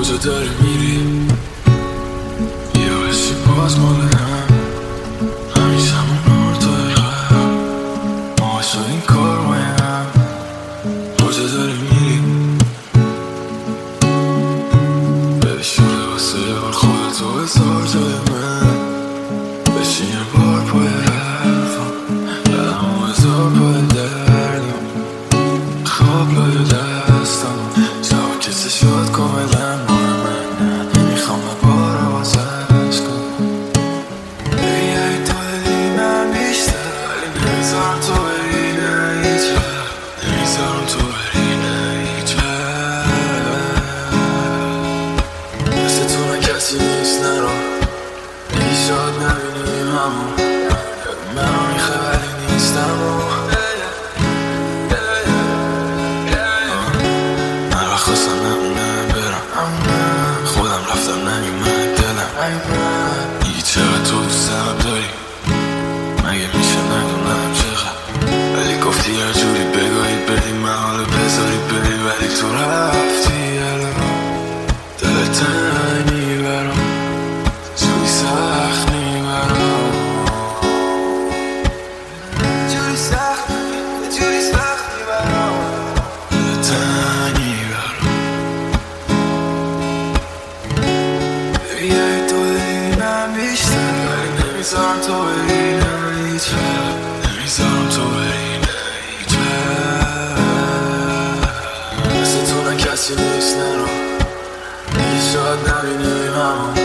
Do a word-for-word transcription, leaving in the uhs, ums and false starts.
کجا داری میری؟ یه بشی باز مال هم همیشه همون نور توی قلب ما شدیم کار بایم. کجا داری میری؟ بری شده واسه یه بار خودتو بذار جای من. بشین یه بار پای حرفم یادمو بذار پای دردم. خواب لای دستم شب کسی شد کاملا مال من. نمیخوام بار آوازش کنم. بیایی تو دلی من بیشتر ولی نمیذارم تو بری نه هیچ وقت. نمیذارم تو بری نه هیچ وقت. مثل تو من کسی نیست نرو. بگی شاد نبینیم همون منو میخواه ولی نیستم و من وقت خواستم نمونم برم خودم رفتم نمیمد دلم. میگی چقدر تو دوستم داری مگه میشه ندونم چقدر. ولی گفتی هر جوری بگاهی بدی من حالا بذاری بری ولی تو رفتی الان. دل تنگی برام جوری سخت میبرم. جوری سخت جوری سخت میبرم. دل تنگی برام. بیایی تو دلی من بیشتر ولی نمیذارم تو بری نه هیچ وقت. نمیذارم تو بری نه هیچ وقت. مثل تو من کسی نیست نرو. میگی شاید نبینیم همون